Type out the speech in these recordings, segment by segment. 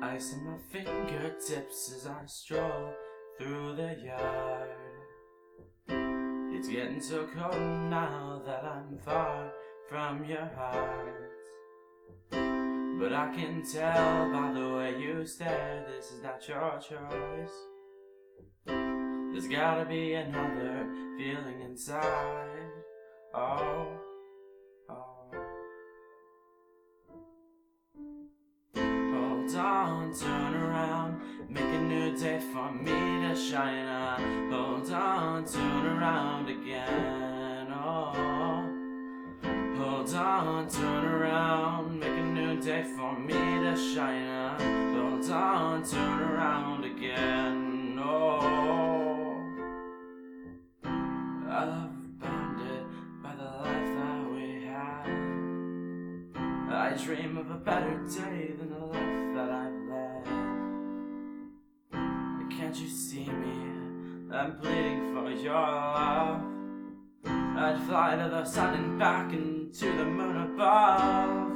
Ice on my fingertips as I stroll through the yard. It's getting so cold now that I'm far from your heart. But I can tell by the way you stare, this is not your choice. There's gotta be another feeling inside. Oh, oh. Hold on, turn around, make a new day for me to shine on. Hold on, turn around again. Oh, hold on, turn around, make a new day for me to shine on. Hold on, turn around again. Oh, I love bounded by the life that we had. I dream of a better day than the life that I've led. Can't you see me? I'm pleading for your love. I'd fly to the sun and back and to the moon above.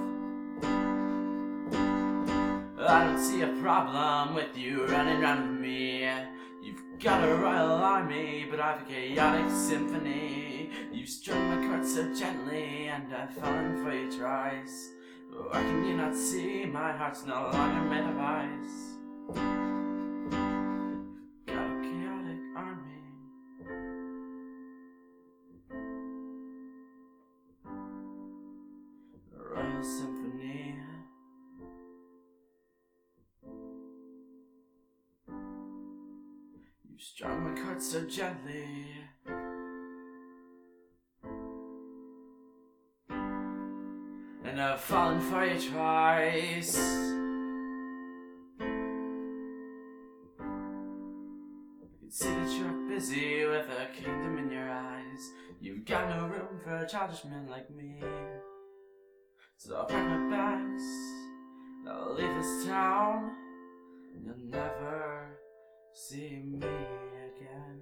I don't see a problem with you running around with me. You've got a royal army, but I've a chaotic symphony. You strum my chords so gently, and I've fallen for you twice. Why can you not see my heart's no longer made of ice? Got a chaotic army. A royal symphony. You strung my chords so gently. And I've fallen for you twice. I can see that you're busy with a kingdom in your eyes. You've got no room for a childish man like me. So I'll pack my bags, and I'll leave this town, and you'll never see me again.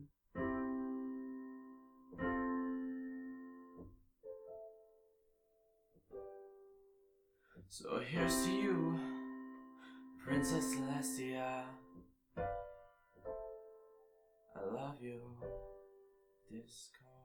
So here's to you, Princess Celestia. I love you, Discord.